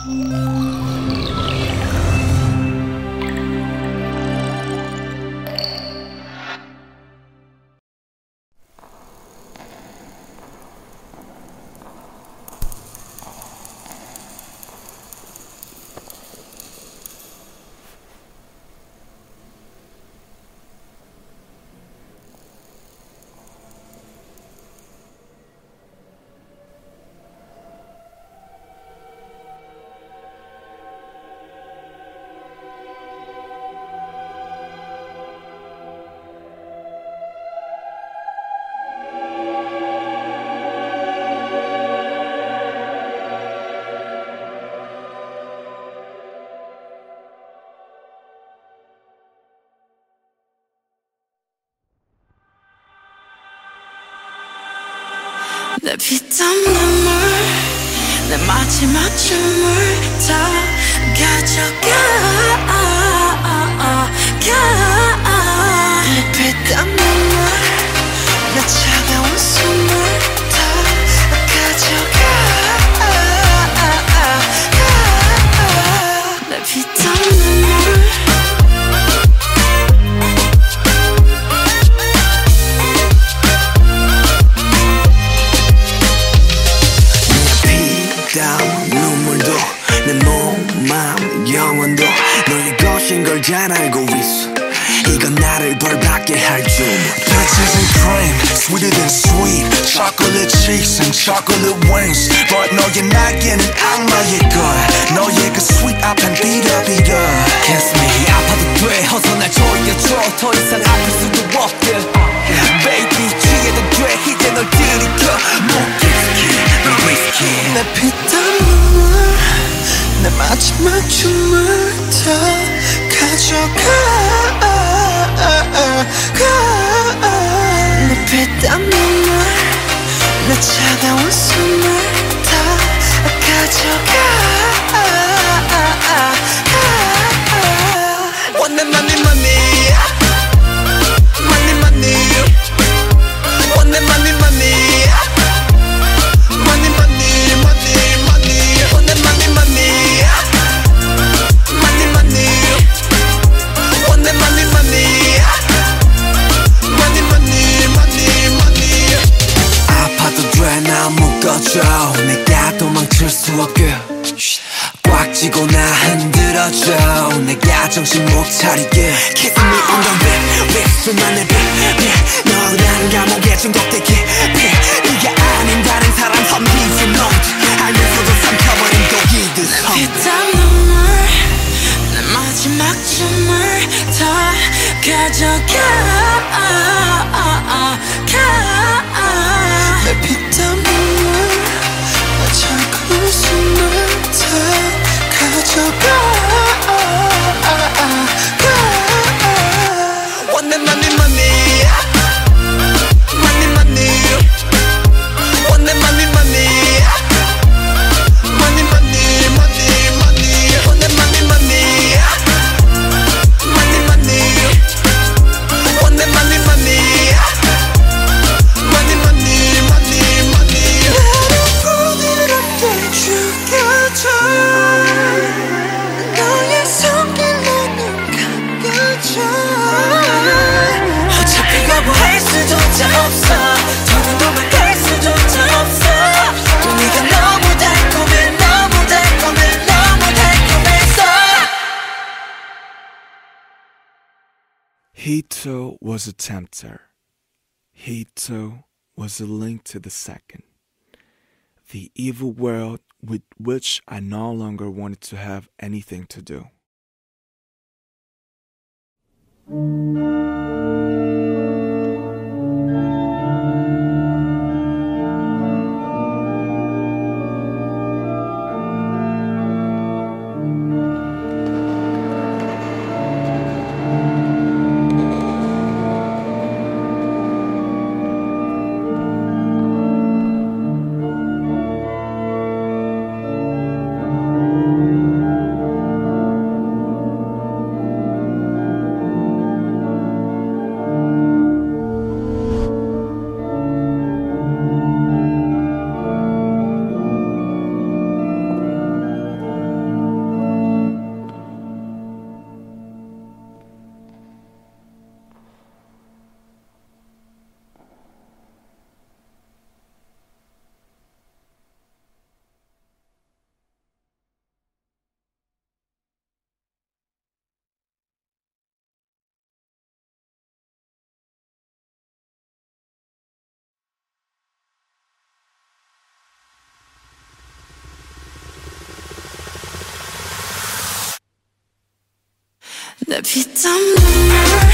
내 피땀 눈물 내 마지막 춤을 다 가져가 내 피땀 눈물 내 차가운 숨을 다 가져가 내 피땀 눈물 눈물도 내 몸, 마음, 영혼도 너의 것인 걸 잘 알고 있어. 이건 나를 벌받게 할 주문. Peaches and cream, sweeter than sweet. Chocolate cheeks and chocolate wings. But 너의 날개는 악마의 거야. 너의 그 sweet 앞엔 비려. Kiss me, 아파도 돼. 어서 날 조여줘. 더 이상 아플 수도 없게. Baby, 취해도 돼. 이제 널 들이켜. 너 risky. 내 피땀 눈물 내 마지막 춤을 다 가져가 내 피땀 눈물 내 차가운 숨을 다 가져가 Want the money, money. Money, money. Want the money, money. Money, money, money, money. Want the money, money. Money, money. Want the money, money. Money, money, money, money. 아파도 돼, 나 묶어줘. 내가 도망칠 수 없게 꽉 쥐고 나 흔들어줘. 내가 정신 못 차리게. Kiss me on the lip, 수만의 빛. 너라는 감옥에 중독되게. 네가 아닌 다른 사람 섬기지 넌 알면서도 삼켜버린 독이듯. 피땀 눈물 내 마지막 춤을 다 가져가 내 피땀 눈물 내 차가운 숨을 다 가져가 Want the money, money. Money, money. Want the money, money. Money, money, money, money. Want the money, money. Money, money. Want the money, money. Money, money, money, money. 나를 부드럽게 죽여줘 너의 손길로는 감겨줘 어차피 거부할 수조차 없어 더는 도망갈 수조차 없어 또 네가 너무 달콤해 너무 달콤해 너무 달콤해서 He too was a tempter. He too was a link to the second. The evil world with which I no longer wanted to have anything to do. 내 피땀 눈물